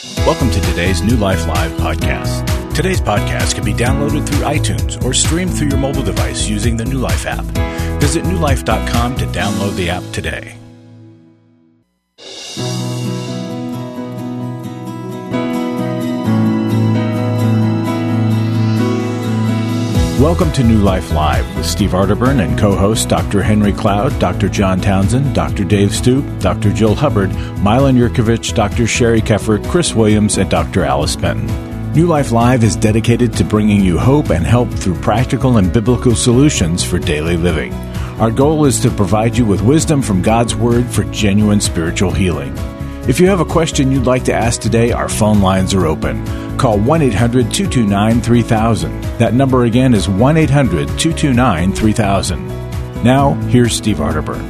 Welcome to today's New Life Live podcast. Today's podcast can be downloaded through iTunes or streamed through your mobile device using the New Life app. Visit newlife.com to download the app today. Welcome to New Life Live with Steve Arterburn and co-hosts Dr. Henry Cloud, Dr. John Townsend, Dr. Dave Stoop, Dr. Jill Hubbard, Milan Yurkovich, Dr. Sherry Keffer, Chris Williams, and Dr. Alice Benton. New Life Live is dedicated to bringing you hope and help through practical and biblical solutions for daily living. Our goal is to provide you with wisdom from God's Word for genuine spiritual healing. If you have a question you'd like to ask today, our phone lines are open. Call 1-800-229-3000. That number again is 1-800-229-3000. Now, here's Steve Arterburn.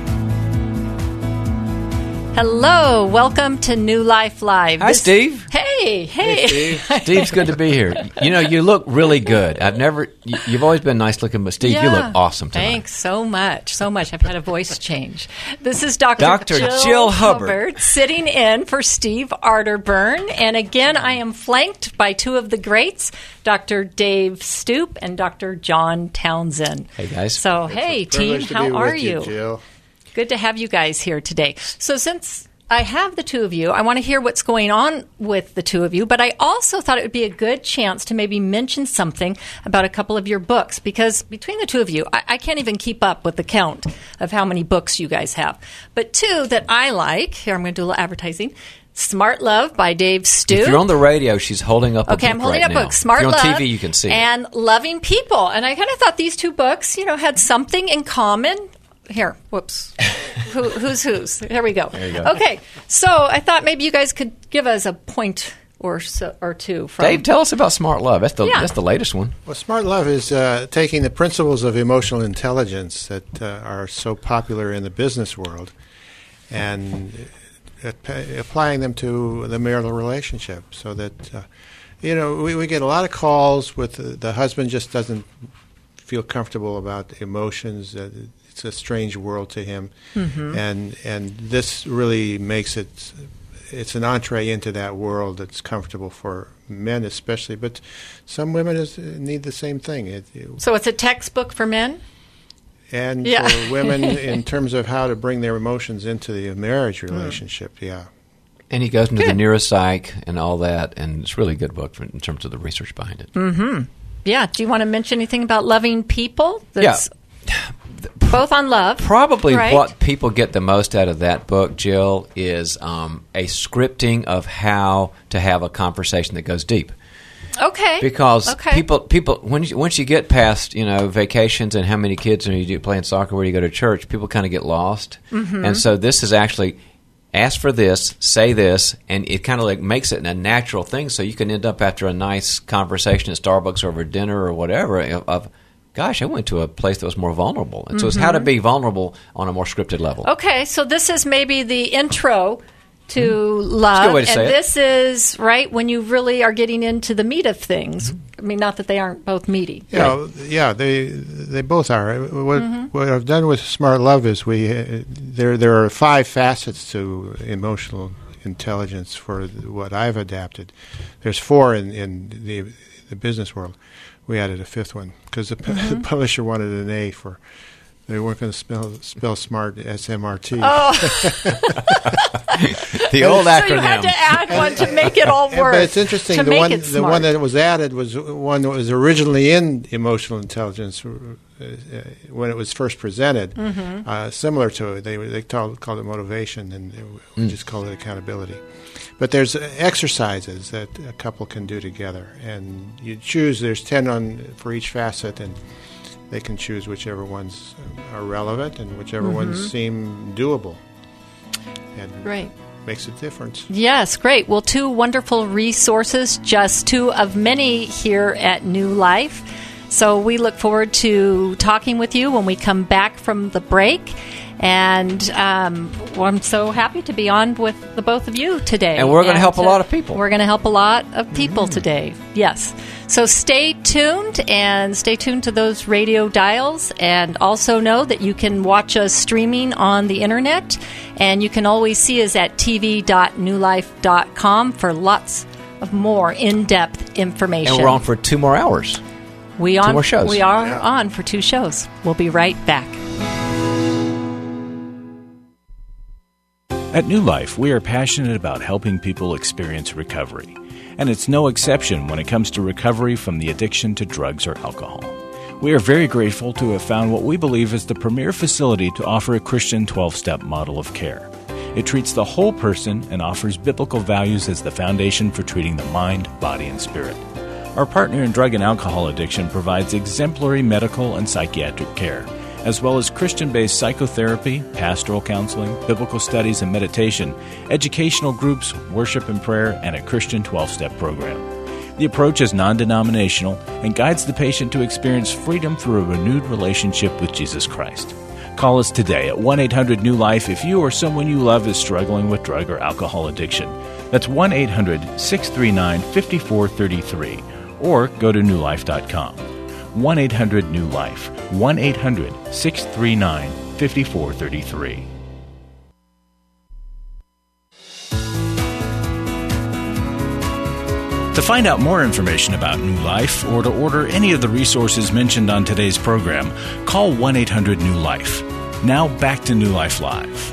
Hello, welcome to New Life Live. Hi, Steve. Hey. Steve. Steve's good to be here. You know, you look really good. You've always been nice looking, but Steve, you look awesome tonight. Thanks so much. I've had a voice change. This is Dr. Jill Hubbard sitting in for Steve Arterburn. And again, I am flanked by two of the greats, Dr. Dave Stoop and Dr. John Townsend. Hey, guys. So, hey, team, how are you? Jill. Good to have you guys here today. So since I have the two of you, I want to hear what's going on with the two of you, but I also thought it would be a good chance to maybe mention something about a couple of your books, because between the two of you, I can't even keep up with the count of how many books you guys have. But two that I like, here I'm going to do a little advertising, Smart Love by Dave Stoop. If you're on the radio, she's holding up a book. Okay, I'm holding right up now. a book. Smart Love. If you're on TV, you can see and Loving People. And I kind of thought these two books, had something in common. Here, whoops. Who's? There we go. There you go. Okay, so I thought maybe you guys could give us a point or two from... Dave, tell us about Smart Love. That's the latest one. Well, Smart Love is taking the principles of emotional intelligence that are so popular in the business world and applying them to the marital relationship, so that, we get a lot of calls with the husband just doesn't feel comfortable about emotions. It's a strange world to him, and this really makes it's an entree into that world that's comfortable for men especially, but some women need the same thing. So it's a textbook for men? And for women in terms of how to bring their emotions into the marriage relationship, And he goes into the neuropsych and all that, and it's a really good book in terms of the research behind it. Mm-hmm. Yeah. Do you want to mention anything about Loving People? That's both on love. Probably right? What people get the most out of that book, Jill, is a scripting of how to have a conversation that goes deep. Okay. Because people, once you get past, vacations and how many kids you do playing soccer, where you go to church, people kind of get lost. Mm-hmm. And so this is actually ask for this, say this, and it kind of makes it a natural thing. So you can end up after a nice conversation at Starbucks or over dinner or whatever of gosh, I went to a place that was more vulnerable. And so it's how to be vulnerable on a more scripted level. Okay, so this is maybe the intro to love. That's a good way to say it. This is, right, when you really are getting into the meat of things. I mean, not that they aren't both meaty. Yeah, they both are. What I've done with Smart Love is there are 5 facets to emotional intelligence for what I've adapted. There's 4 in the business world. We added a 5th one because the publisher wanted an A for. They weren't going to spell smart SMRT. Oh, the old acronym. So you had to add one to make it all work. But it's interesting. The one that was added was one that was originally in emotional intelligence when it was first presented. Similar to it, they called it motivation, and we just called it accountability. But there's exercises that a couple can do together, and you choose. There's 10 for each facet, and they can choose whichever ones are relevant and whichever ones seem doable. And great. Makes a difference. Yes, great. Well, 2 wonderful resources, just 2 of many here at New Life. So we look forward to talking with you when we come back from the break. And well, I'm so happy to be on with the both of you today. And we're going to help a lot of people. We're going to help a lot of people today. Yes. So stay tuned and stay tuned to those radio dials. And also know that you can watch us streaming on the internet. And you can always see us at tv.newlife.com for lots of more in-depth information. And we're on for 2 more hours. Two more shows. We are on for 2 shows. We'll be right back. At New Life, we are passionate about helping people experience recovery. And it's no exception when it comes to recovery from the addiction to drugs or alcohol. We are very grateful to have found what we believe is the premier facility to offer a Christian 12-step model of care. It treats the whole person and offers biblical values as the foundation for treating the mind, body, and spirit. Our partner in drug and alcohol addiction provides exemplary medical and psychiatric care, as well as Christian-based psychotherapy, pastoral counseling, biblical studies and meditation, educational groups, worship and prayer, and a Christian 12-step program. The approach is non-denominational and guides the patient to experience freedom through a renewed relationship with Jesus Christ. Call us today at 1-800-NEW-LIFE if you or someone you love is struggling with drug or alcohol addiction. That's 1-800-639-5433, or go to newlife.com. 1-800-NEW-LIFE, 1-800-639-5433. To find out more information about New Life or to order any of the resources mentioned on today's program, call 1-800-NEW-LIFE. Now back to New Life Live.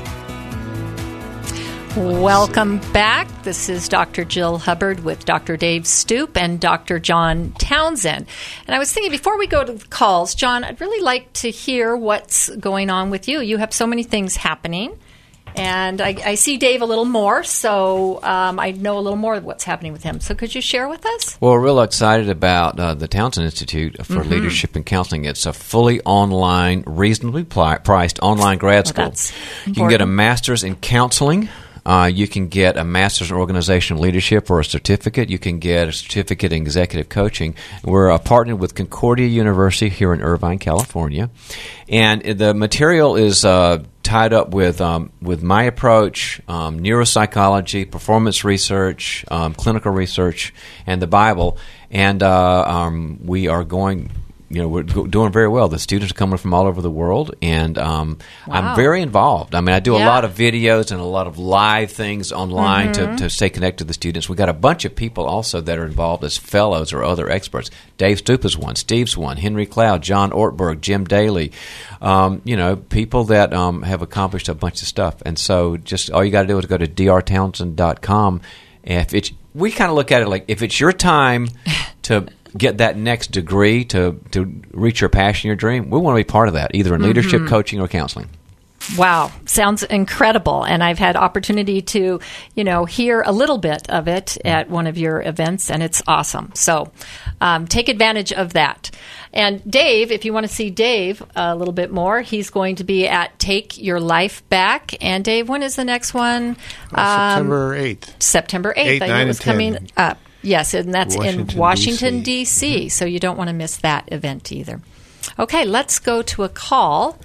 Welcome back. This is Dr. Jill Hubbard with Dr. Dave Stoop and Dr. John Townsend. And I was thinking, before we go to the calls, John, I'd really like to hear what's going on with you. You have so many things happening. And I see Dave a little more, so I know a little more of what's happening with him. So could you share with us? Well, we're real excited about the Townsend Institute for Leadership and Counseling. It's a fully online, reasonably priced online grad school. You can get a master's in counseling. You can get a master's in organizational leadership or a certificate. You can get a certificate in executive coaching. We're partnered with Concordia University here in Irvine, California. And the material is tied up with my approach, neuropsychology, performance research, clinical research, and the Bible. And we are going... we're doing very well. The students are coming from all over the world, and I'm very involved. I mean, I do a lot of videos and a lot of live things online to stay connected to the students. We've got a bunch of people also that are involved as fellows or other experts. Dave Stoop is one, Steve's one, Henry Cloud, John Ortberg, Jim Daly, people that have accomplished a bunch of stuff. And so just all you got to do is go to drtownsend.com. And we kind of look at it like if it's your time to get that next degree to reach your passion, your dream, we want to be part of that, either in leadership, coaching, or counseling. Wow, sounds incredible. And I've had opportunity to, hear a little bit of it at one of your events, and it's awesome. So take advantage of that. And Dave, if you want to see Dave a little bit more, he's going to be at Take Your Life Back. And Dave, when is the next one? September 8th. September 8th. I knew it was coming up. Yes, and that's in Washington, D.C., so you don't want to miss that event either. Okay, let's go to a call.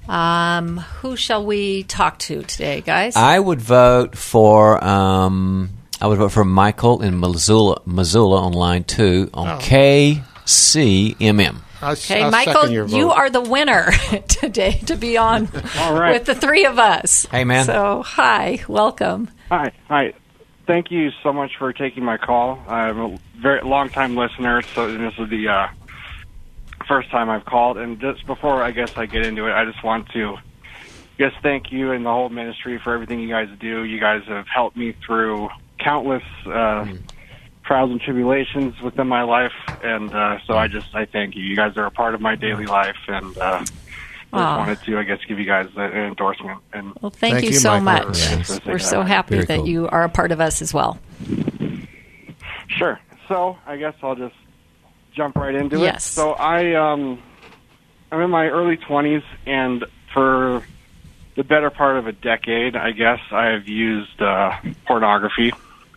Who shall we talk to today, guys? I would vote for Michael in Missoula on line 2 on KCMM. Okay, Michael, you are the winner today to be on with the three of us. Hey, man. So, hi, welcome. Hi. Thank you so much for taking my call. I'm a very long-time listener, so this is the first time I've called. And just before I guess I get into it, I just want to thank you and the whole ministry for everything you guys do. You guys have helped me through countless trials and tribulations within my life, and so I thank you. You guys are a part of my daily life, and I just wanted to, give you guys an endorsement. And well, thank you so Michael. much. Yes. We're so happy that you are a part of us as well. Sure. So I guess I'll just jump right into it. Yes. So I'm in my early 20s, and for the better part of a decade, I guess, I have used pornography.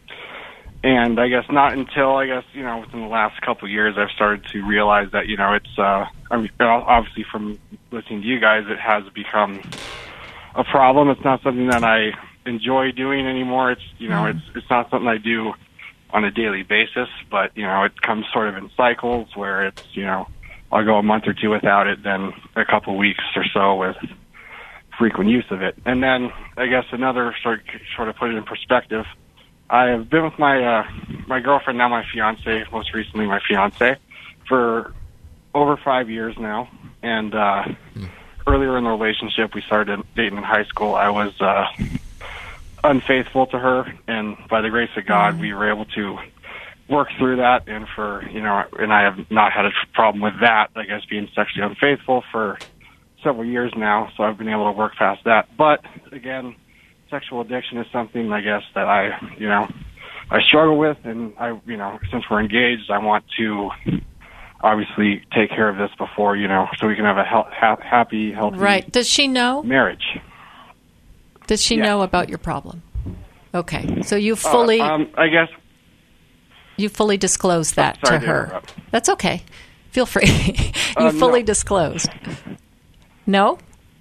And I guess not until, within the last couple of years, I've started to realize that, it's, obviously from listening to you guys, it has become a problem. It's not something that I enjoy doing anymore. It's, it's not something I do on a daily basis, but, it comes sort of in cycles where it's, I'll go a month or two without it, then a couple weeks or so with frequent use of it. And then I guess another sort of put it in perspective, I have been with my girlfriend, now my fiance, most recently my fiance, for over 5 years now. And earlier in the relationship, we started dating in high school. I was unfaithful to her, and by the grace of God, we were able to work through that. And and I have not had a problem with that, I guess, being sexually unfaithful for several years now. So I've been able to work past that. But again, sexual addiction is something, I guess, that I struggle with, and since we're engaged, I want to obviously take care of this before, so we can have a happy, healthy Right. Does she know? Marriage. Does she know about your problem? Okay. So you fully I guess you fully disclosed that to her. That's okay. Feel free. You fully disclosed. No?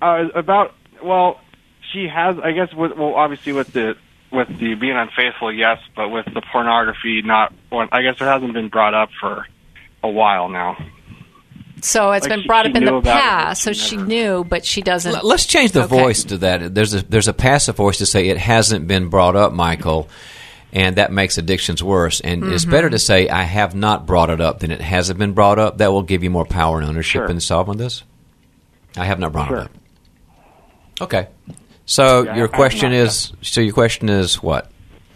She has, I guess, obviously with the being unfaithful, yes, but with the pornography, not. I guess it hasn't been brought up for a while now. So it's been brought up in the past, so she knew, but she doesn't. Let's change the voice to that. There's a passive voice to say it hasn't been brought up, Michael, and that makes addictions worse. And it's better to say I have not brought it up than it hasn't been brought up. That will give you more power and ownership in solving this. I have not brought it up. Okay. So your question is what?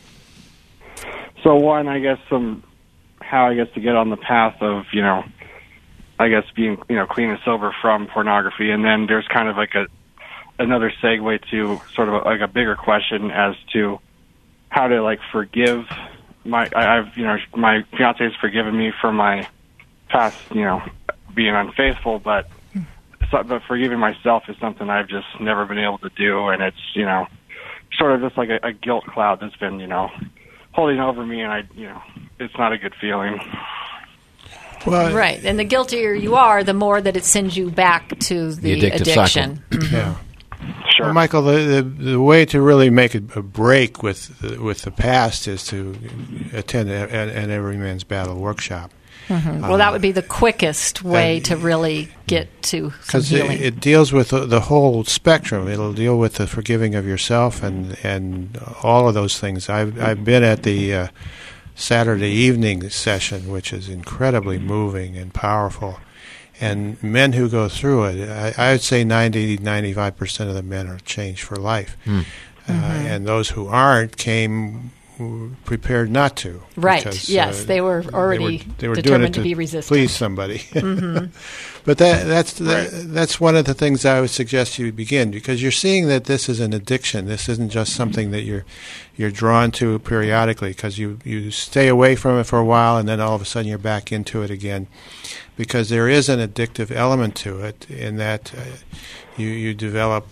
So one, I guess how to get on the path of, I guess being, clean and sober from pornography. And then there's kind of like another segue to sort of like a bigger question as to how to forgive my fiance has forgiven me for my past, being unfaithful, but forgiving myself is something I've just never been able to do, and it's sort of just like a guilt cloud that's been holding over me, and it's not a good feeling. Well, right, and the guiltier you are, the more that it sends you back to the addiction. Yeah. Sure. Well, Michael, the way to really make a break with the past is to attend an Every Man's Battle workshop. Well, that would be the quickest way to really get to some healing. Because it deals with the whole spectrum. It'll deal with the forgiving of yourself and all of those things. I've been at the Saturday evening session, which is incredibly moving and powerful. And men who go through it, I would say 90-95% of the men are changed for life. And those who aren't came prepared not to. Right. Because, yes, they were already they were determined doing it to be resistant. Please somebody. But that's one of the things I would suggest you begin, because you're seeing that this is an addiction. This isn't just something that you're drawn to periodically, because you stay away from it for a while and then all of a sudden you're back into it again, because there is an addictive element to it in that you develop.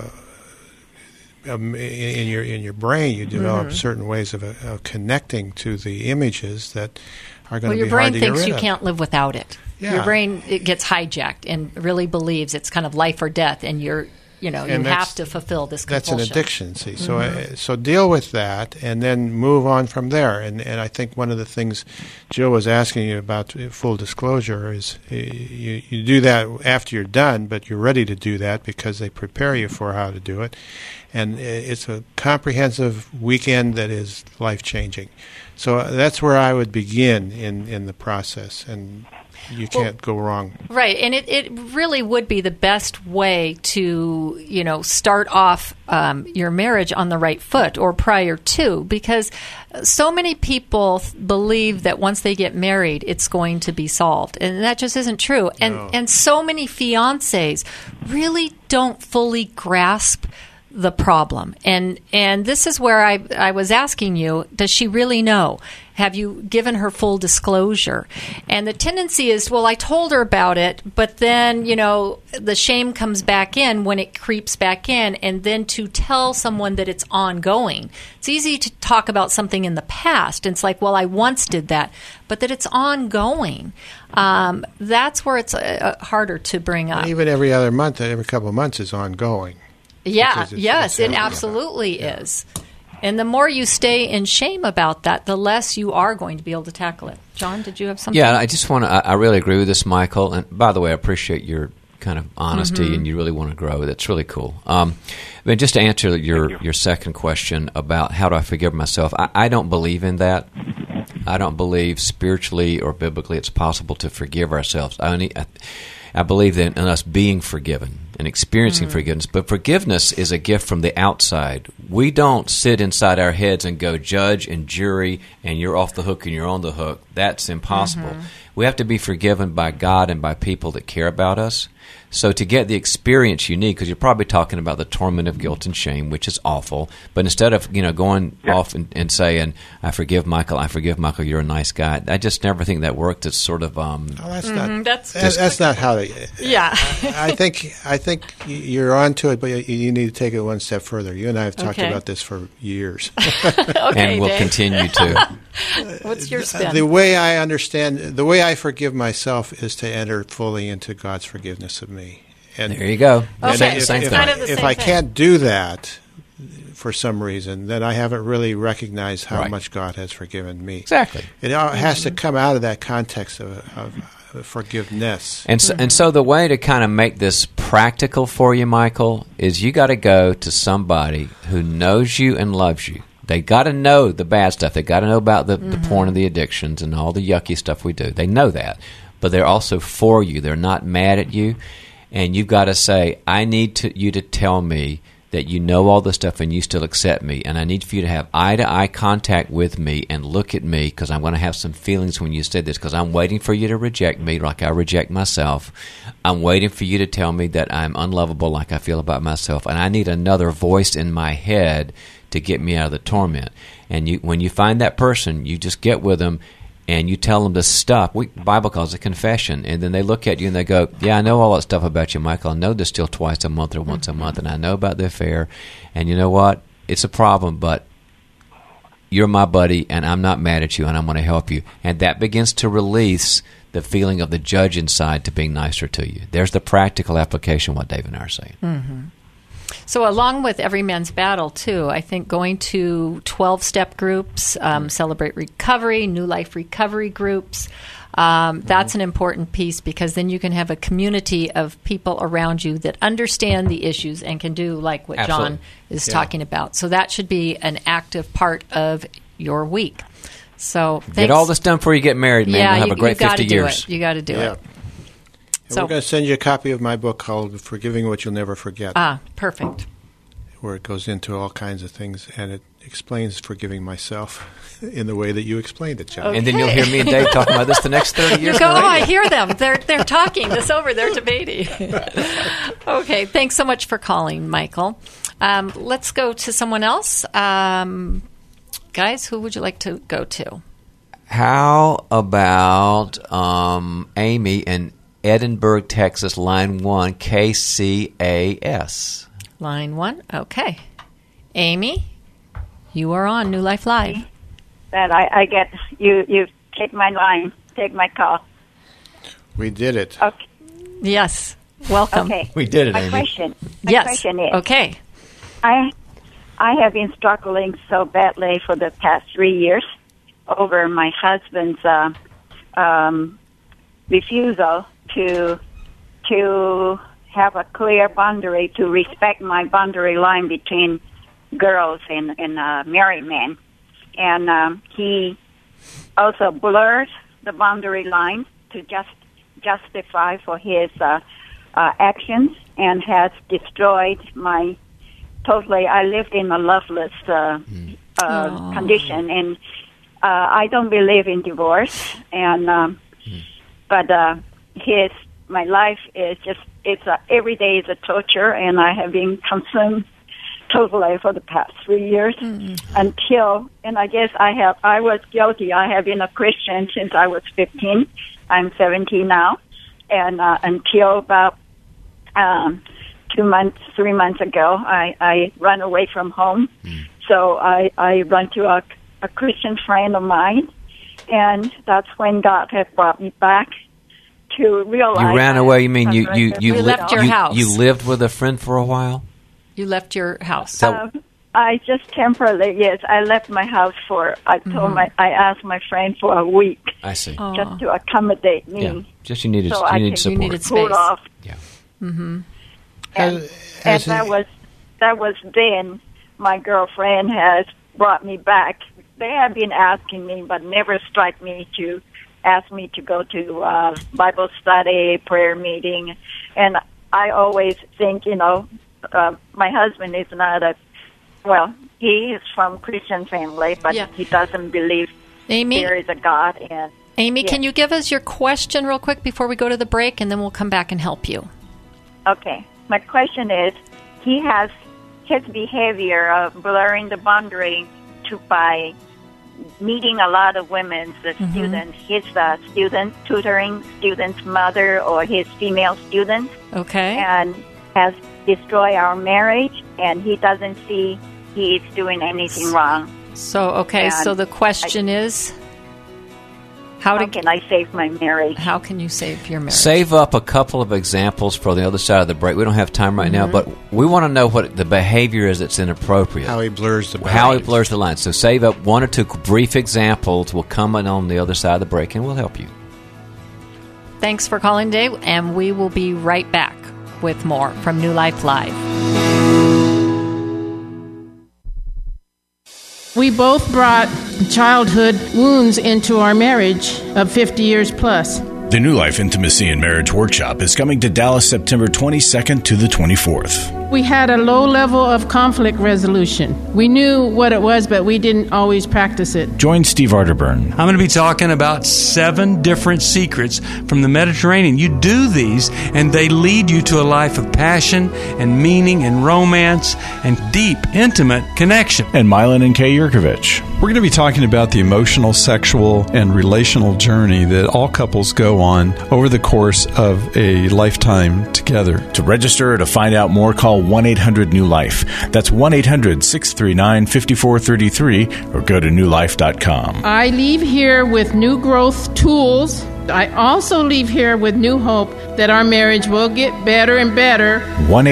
In your brain, you develop certain ways of connecting to the images that are going to be hard to get rid of. Your brain thinks you can't live without it. Yeah. Your brain, it gets hijacked and really believes it's kind of life or death, and you have to fulfill this compulsion. That's an addiction, see. So deal with that and then move on from there. And I think one of the things Jill was asking you about full disclosure is you do that after you're done, but you're ready to do that because they prepare you for how to do it. And it's a comprehensive weekend that is life-changing. So that's where I would begin in the process, and you can't go wrong. Right, and it really would be the best way to, start off your marriage on the right foot or prior to, because so many people believe that once they get married, it's going to be solved, and that just isn't true. And so many fiancés really don't fully grasp the problem. And this is where I was asking you, does she really know? Have you given her full disclosure? And the tendency is, well, I told her about it, but then, the shame comes back in when it creeps back in, and then to tell someone that it's ongoing. It's easy to talk about something in the past. And it's like, well, I once did that, but that it's ongoing. That's where it's harder to bring up. Even every other month, every couple of months is ongoing. Yeah, Because yes, it's it healthy. absolutely is. And the more you stay in shame about that, the less you are going to be able to tackle it. John, did you have something? Yeah, I just want to. I really agree with this, Michael. And by the way, I appreciate your kind of honesty, and you really want to grow. That's really cool. But just to answer your second question about how do I forgive myself, I don't believe in that. I don't believe spiritually or biblically it's possible to forgive ourselves. I believe in us being forgiven and experiencing forgiveness. But forgiveness is a gift from the outside. We don't sit inside our heads and go judge and jury and you're off the hook and you're on the hook. That's impossible. We have to be forgiven by God and by people that care about us. So to get the experience you need, because you're probably talking about the torment of guilt and shame, which is awful, but instead of going off and saying, I forgive Michael, you're a nice guy, I just never think that worked. It's sort of that's not how they. Yeah. I think you're onto it, but you need to take it one step further. You and I have talked about this for years, Okay, and we'll Dave. continue to. What's your spin? The way I understand, the way I forgive myself is to enter fully into God's forgiveness of me. And There you go. Okay, Same it's thing. kind of the if same I thing. can't do that for some reason, then I haven't really recognized how Right. much God has forgiven me. Exactly. It all has to come out of that context of forgiveness. And so the way to kind of make this practical for you, Michael, is you got to go to somebody who knows you and loves you. They got to know the bad stuff. They got to know about the porn and the addictions and all the yucky stuff we do. They know that. But they're also for you. They're not mad at you. And you've got to say, I need you to tell me that you know all this stuff and you still accept me. And I need for you to have eye-to-eye contact with me and look at me, because I'm going to have some feelings when you said this, because I'm waiting for you to reject me like I reject myself. I'm waiting for you to tell me that I'm unlovable like I feel about myself. And I need another voice in my head to get me out of the torment. And when you find that person, you just get with them and you tell them the stuff. The Bible calls it confession. And then they look at you and they go, yeah, I know all that stuff about you, Michael. I know this still twice a month or once a month, and I know about the affair. And you know what? It's a problem, but you're my buddy, and I'm not mad at you, and I'm going to help you. And that begins to release the feeling of the judge inside to being nicer to you. There's the practical application of what Dave and I are saying. So along with Every Man's Battle, too, I think going to 12-step groups, Celebrate Recovery, New Life Recovery groups, that's an important piece, because then you can have a community of people around you that understand the issues and can do like what Absolutely. John is talking about. So that should be an active part of your week. So thanks. Get all this done before you get married, man. Yeah, You'll have a great you gotta 50 do years. it. You got to do Yeah. it. And So- we're going to send you a copy of my book called Forgiving What You'll Never Forget, Perfect. where it goes into all kinds of things, and it explains forgiving myself in the way that you explained it, John. And then you'll hear me and Dave talking about this the next 30 years. You go, on the oh, I radio. hear them. They're talking this over. They're debating. Okay, thanks so much for calling, Michael. Let's go to someone else. Guys, who would you like to go to? How about Amy in Edinburgh, Texas, line 1, KCAS? Line 1. Okay. Amy, you are on New Life Live. That I get you take my line, take my call. We did it. Okay. Yes. Welcome. Okay. We did it, My Amy. question. My Yes. question is, Okay. I have been struggling so badly for the past 3 years over my husband's refusal to have a clear boundary, to respect my boundary line between girls and married men. And he also blurred the boundary line to justify for his actions, and has destroyed my totally. I lived in a loveless condition, and I don't believe in divorce. And but my life is just every day is a torture, and I have been consumed totally for the past 3 years until, and I guess I was guilty. I have been a Christian since I was 15. I'm 17 now, and until about 3 months ago, I ran away from home. So I run to a Christian friend of mine, and that's when God had brought me back to realize. You ran away. You mean you left your house. You lived with a friend for a while? You left your house. I just temporarily, yes, I left my house I asked my friend for a week. I see. Just to accommodate me. Yeah. Just you needed support. You needed space. Cool off. Yeah. And that was then my girlfriend has brought me back. They have been asking me, but never strike me to ask me to go to Bible study, prayer meeting. And I always think, my husband is not he is from Christian family, but he doesn't believe there is a God. And Amy, can you give us your question real quick before we go to the break, and then we'll come back and help you? Okay. My question is, he has his behavior of blurring the boundary by meeting a lot of women, the students, his student, tutoring students' mother or his female students. Okay. And has destroyed our marriage, and he doesn't see he's doing anything wrong. So the question is, how can I save my marriage? How can you save your marriage? Save up a couple of examples for the other side of the break. We don't have time right now, but we want to know what the behavior is that's inappropriate. How he blurs the lines. So save up one or two brief examples. We'll come in on the other side of the break, and we'll help you. Thanks for calling today, and we will be right back with more from New Life Live. We both brought childhood wounds into our marriage of 50 years plus. The New Life Intimacy and Marriage Workshop is coming to Dallas September 22nd to the 24th. We had a low level of conflict resolution. We knew what it was, but we didn't always practice it. Join Steve Arterburn. I'm going to be talking about 7 different secrets from the Mediterranean. You do these, and they lead you to a life of passion and meaning and romance and deep, intimate connection. And Milan and Kay Yurkovich. We're going to be talking about the emotional, sexual, and relational journey that all couples go on over the course of a lifetime together. To register or to find out more, call 1-800-NEW-LIFE. That's 1-800-639-5433 or go to newlife.com. I leave here with new growth tools. I also leave here with new hope that our marriage will get better and better.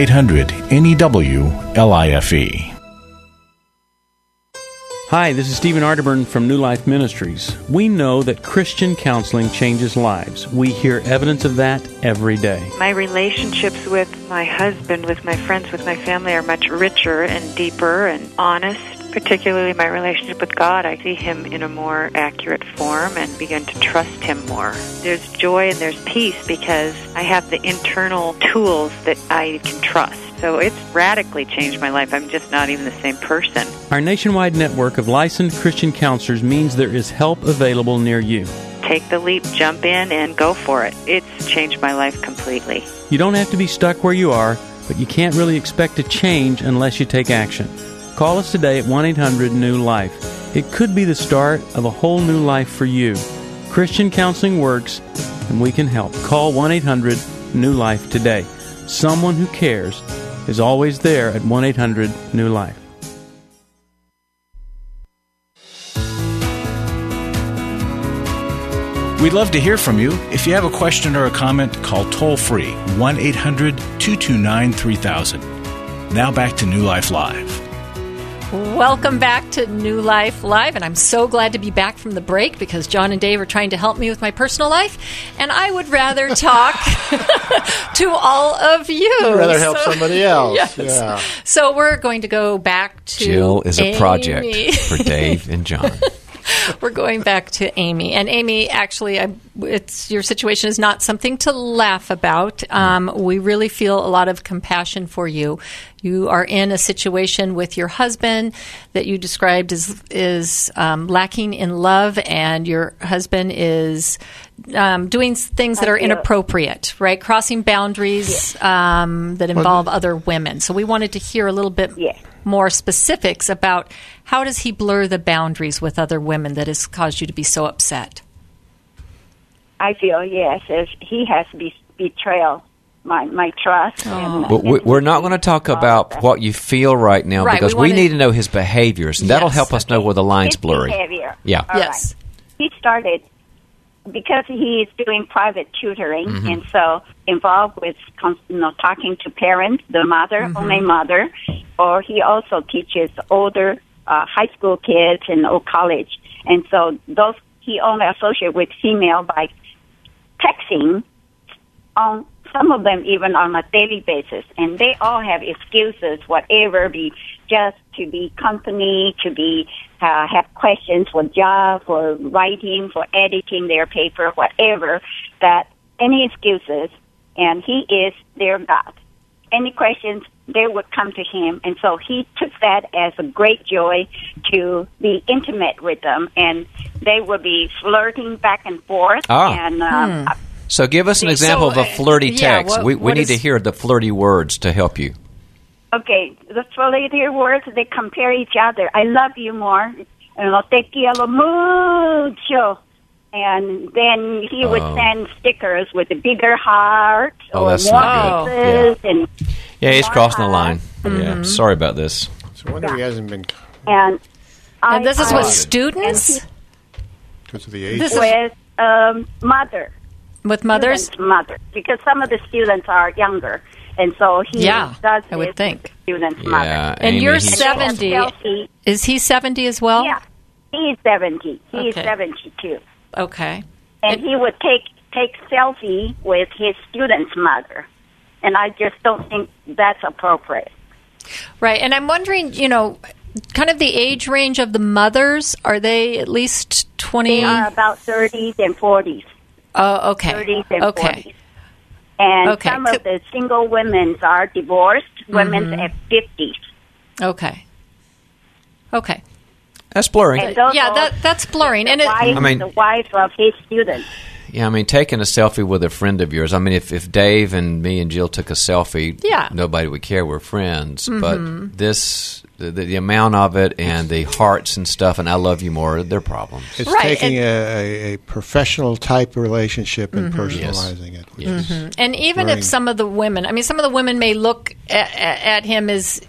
1-800-NEW-LIFE. Hi, this is Stephen Arterburn from New Life Ministries. We know that Christian counseling changes lives. We hear evidence of that every day. My relationships with my husband, with my friends, with my family are much richer and deeper and honest. Particularly my relationship with God, I see Him in a more accurate form and begin to trust Him more. There's joy and there's peace because I have the internal tools that I can trust. So it's radically changed my life. I'm just not even the same person. Our nationwide network of licensed Christian counselors means there is help available near you. Take the leap, jump in, and go for it. It's changed my life completely. You don't have to be stuck where you are, but you can't really expect to change unless you take action. Call us today at 1-800-NEW-LIFE. It could be the start of a whole new life for you. Christian counseling works, and we can help. Call 1-800-NEW-LIFE today. Someone who cares is always there at 1-800-NEW-LIFE. We'd love to hear from you. If you have a question or a comment, call toll-free 1-800-229-3000. Now back to New Life Live. Welcome back to New Life Live, and I'm so glad to be back from the break because John and Dave are trying to help me with my personal life, and I would rather talk to all of you. You'd rather help somebody else. Yes. Yeah. So we're going to go back to Jill is Amy. A project for Dave and John. We're going back to Amy. And Amy, actually, your situation is not something to laugh about. We really feel a lot of compassion for you. You are in a situation with your husband that you described as lacking in love, and your husband is doing things that are inappropriate, right? Crossing boundaries that involve other women. So we wanted to hear a little bit more specifics about how does he blur the boundaries with other women that has caused you to be so upset? I feel, yes, he has betrayed my trust. But we're not going to talk about what you feel right now because we need to know his behaviors, and that'll help us know where the line's blurry. Behavior. Yeah. All right. He started because he is doing private tutoring, and so involved with talking to parents, the mother, only mother, or he also teaches older high school kids and old college, and so those he only associates with female by texting on some of them even on a daily basis, and they all have excuses, whatever, just to be company, to be have questions for job, for writing, for editing their paper, whatever, that any excuses, and he is their God. Any questions, they would come to him, and so he took that as a great joy to be intimate with them, and they would be flirting back and forth, and So give us an example of a flirty text. We need to hear the flirty words to help you. Okay, the flirty words, they compare each other. I love you more. Te quiero mucho. And then he would send stickers with a bigger heart or that's more not kisses. good. Yeah, he's crossing the line. Yeah, sorry about this. So I wonder he hasn't been... And this is with students? Because of the age? This with mother. With mothers? Students' mother. Because some of the students are younger. And so he does this I would think. with the student's mother. And Amy, you're 70. Is he 70 as well? Yeah, he's 70. He's 72. Okay. And he would take selfie with his student's mother. And I just don't think that's appropriate. Right. And I'm wondering, kind of the age range of the mothers, are they at least 20? They are about 30s and 40s. Oh, okay. 30s and 40s. And some of the single women are divorced, women at 50s. Okay. Okay. That's blurring. That's blurring. And the wife of his student. Yeah, taking a selfie with a friend of yours. If Dave and me and Jill took a selfie, nobody would care. We're friends. But this, the amount of it and the hearts and stuff, and I love you more, they're problems. It's taking a professional type relationship and personalizing it. Yes. And even if some of the women, some of the women may look at him as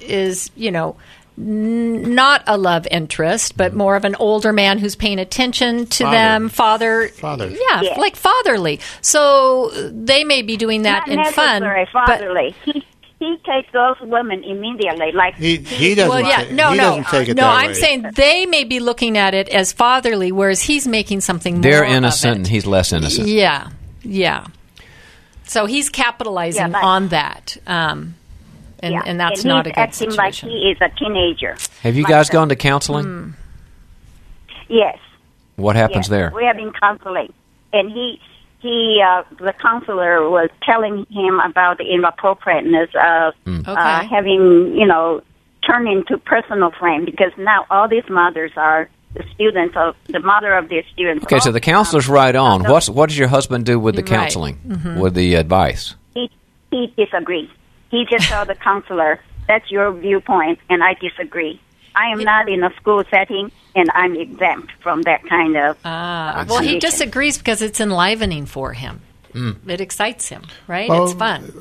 not a love interest, but more of an older man who's paying attention to them, father. Yeah, like fatherly. So they may be doing that not in fun. Fatherly. He takes those women immediately. Like he doesn't. Well, yeah, he doesn't take it that way. I'm saying they may be looking at it as fatherly, whereas he's making something more. They're innocent, and he's less innocent. Yeah. So he's capitalizing on that. And that's not a good situation. He's acting like he is a teenager. Have you guys gone to counseling? Yes. What happens there? We have been counseling, and the counselor was telling him about the inappropriateness of having, turned into personal friend, because now all these mothers are the students of the mother of their students. Okay, so the counselor's right on. What does your husband do with the counseling, with the advice? He disagrees. He just told the counselor, that's your viewpoint, and I disagree. I am not in a school setting, and I'm exempt from that kind of... well, he disagrees because it's enlivening for him. It excites him, right? Well, it's fun.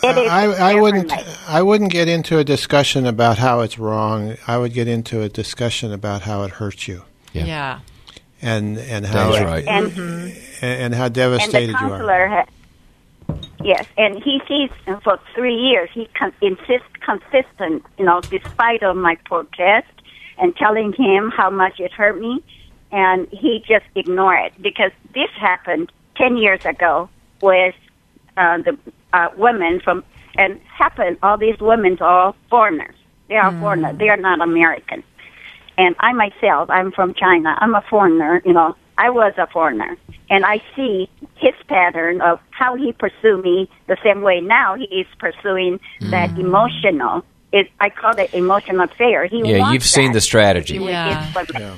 I wouldn't get into a discussion about how it's wrong. I would get into a discussion about how it hurts you. Yeah. And how and how devastated you are. Yes, and he sees for 3 years, he insists consistent, despite of my protest and telling him how much it hurt me, and he just ignored it, because this happened 10 years ago with the women all these women are all foreigners. They are foreigners. They are not American. And I myself, I'm from China. I'm a foreigner, I was a foreigner, and I see his pattern of how he pursued me the same way now he is pursuing that emotional. I call it emotional affair. You've seen the strategy. Yes,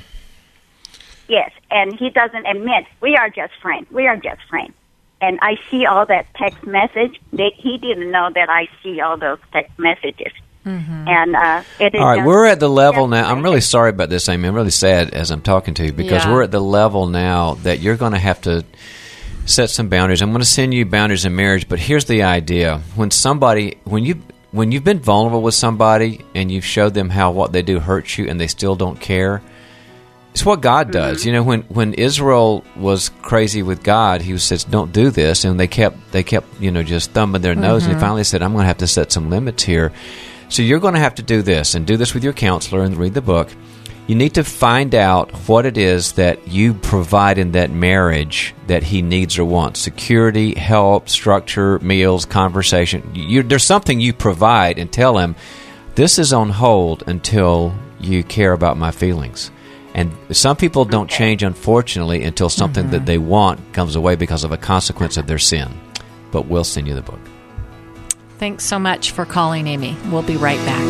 and he doesn't admit, we are just friends. And I see all that text message. He didn't know that I see all those text messages. And it is all right, we're at the level now. I'm really sorry about this, Amy. I'm really sad as I'm talking to you, because we're at the level now that you're going to have to set some boundaries. I'm going to send you boundaries in marriage, but here's the idea: when you've been vulnerable with somebody and you've showed them how what they do hurts you, and they still don't care, It's what God does. You know, when Israel was crazy with God, he says, "Don't do this," and they kept just thumbing their nose, and he finally said, "I'm going to have to set some limits here." So you're going to have to do this, and do this with your counselor, and read the book. You need to find out what it is that you provide in that marriage that he needs or wants: security, help, structure, meals, conversation. There's something you provide, and tell him, "This is on hold until you care about my feelings." And some people don't change, unfortunately, until something that they want comes away because of a consequence of their sin. But we'll send you the book. Thanks so much for calling, Amy. We'll be right back.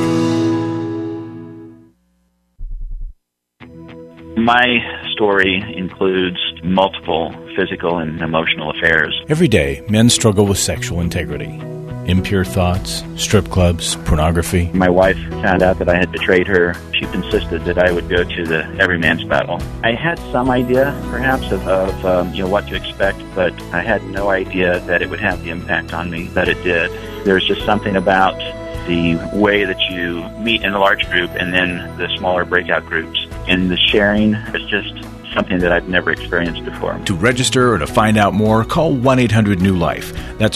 My story includes multiple physical and emotional affairs. Every day, men struggle with sexual integrity. Impure thoughts, strip clubs, pornography. My wife found out that I had betrayed her. She insisted that I would go to the everyman's battle. I had some idea, perhaps, of what to expect, but I had no idea that it would have the impact on me that it did. There's just something about the way that you meet in a large group and then the smaller breakout groups. And the sharing is just something that I've never experienced before. To register or to find out more, call 1-800-NEW-LIFE. That's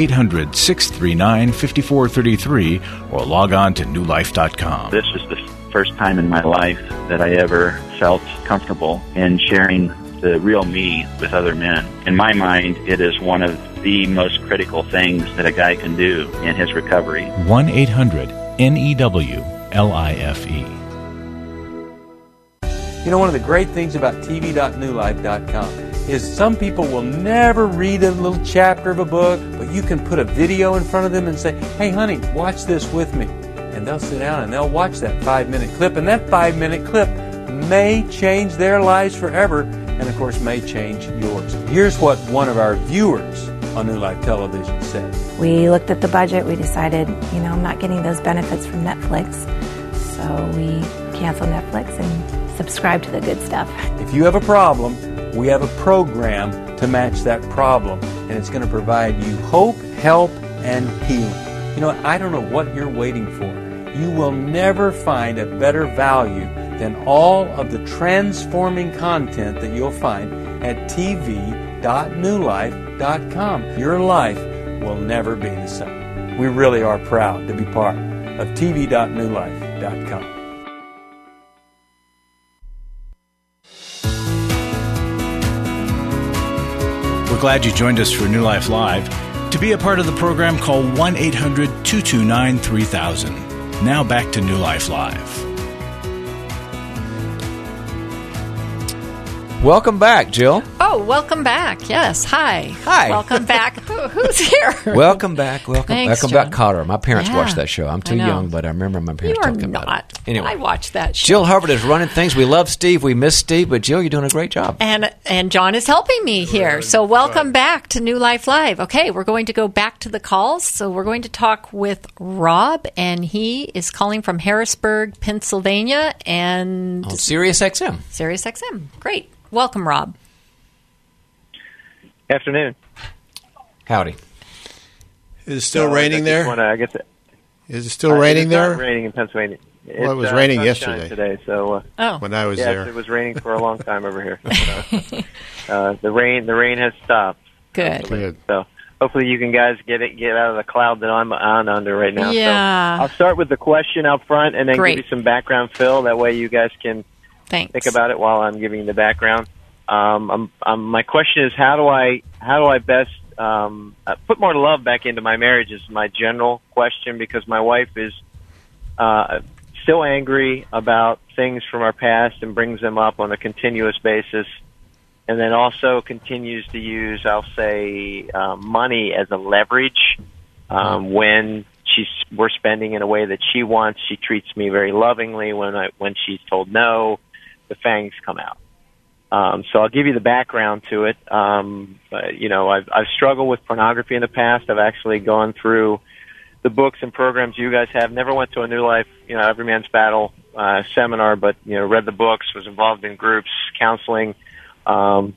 1-800-639-5433 or log on to newlife.com. This was the first time in my life that I ever felt comfortable in sharing the real me with other men. In my mind, it is one of the most critical things that a guy can do in his recovery. 1-800-NEW-LIFE. You know, one of the great things about TV.newlife.com is some people will never read a little chapter of a book, but you can put a video in front of them and say, "Hey, honey, watch this with me." And they'll sit down and they'll watch that 5-minute clip, and that 5-minute clip may change their lives forever, and of course may change yours. Here's what one of our viewers on New Life Television said. We looked at the budget. We decided, I'm not getting those benefits from Netflix, so we canceled Netflix and subscribe to the good stuff. If you have a problem, we have a program to match that problem, and it's going to provide you hope, help, and healing. You know, I don't know what you're waiting for. You will never find a better value than all of the transforming content that you'll find at tv.newlife.com. Your life will never be the same. We really are proud to be part of tv.newlife.com. We're glad you joined us for New Life Live. To be a part of the program, call 1-800-229-3000. Now back to New Life Live. Welcome back, Jill. Oh, welcome back. Yes. Hi. Hi. Welcome back. Who's here? Welcome back. Thanks, welcome back, Cotter. My parents Yeah. watched that show. I'm too young, but I remember my parents talking about it. Anyway, I watched that show. Jill Hubbard is running things. We love Steve. We miss Steve, but Jill, you're doing a great job. And John is helping me here. So welcome back to New Life Live. Okay, we're going to go back to the calls. So we're going to talk with Rob, and he is calling from Harrisburg, Pennsylvania, and on Sirius XM. Sirius XM. Great. Welcome, Rob. Afternoon. Howdy. Is it still raining there? Is it still raining it's there? Not raining in Pennsylvania. Well, it was raining sunshine yesterday. Today, so when I was there. Yes, it was raining for a long time over here. The rain has stopped. Good. So hopefully you can guys get out of the cloud that I'm on under right now. Yeah. So I'll start with the question up front and then Great. give you some background fill. That way you guys can think about it while I'm giving the background. My question is, how do I best put more love back into my marriage? Is my general question, because my wife is still angry about things from our past and brings them up on a continuous basis, and then also continues to use, I'll say, money as a leverage when we're spending in a way that she wants. She treats me very lovingly. When she's told no, the fangs come out. So I'll give you the background to it. I've struggled with pornography in the past. I've actually gone through the books and programs you guys have. Never went to a New Life, Every Man's Battle seminar, but read the books, was involved in groups, counseling. Way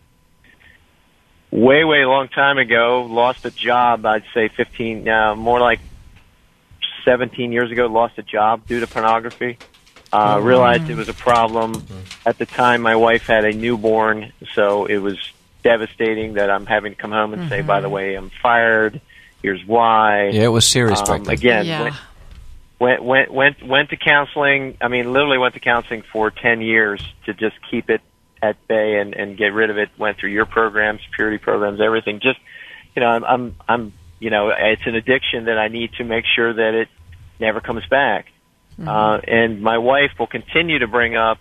long time ago, lost a job. I'd say 15, more like 17 years ago. Lost a job due to pornography. Realized it was a problem. At the time, my wife had a newborn, so it was devastating that I'm having to come home and say, by the way, I'm fired. Here's why. Yeah, it was serious back then. Again, went to counseling. I mean, literally went to counseling for 10 years to just keep it at bay and get rid of it. Went through your programs, purity programs, everything. Just, I'm it's an addiction that I need to make sure that it never comes back. And my wife will continue to bring up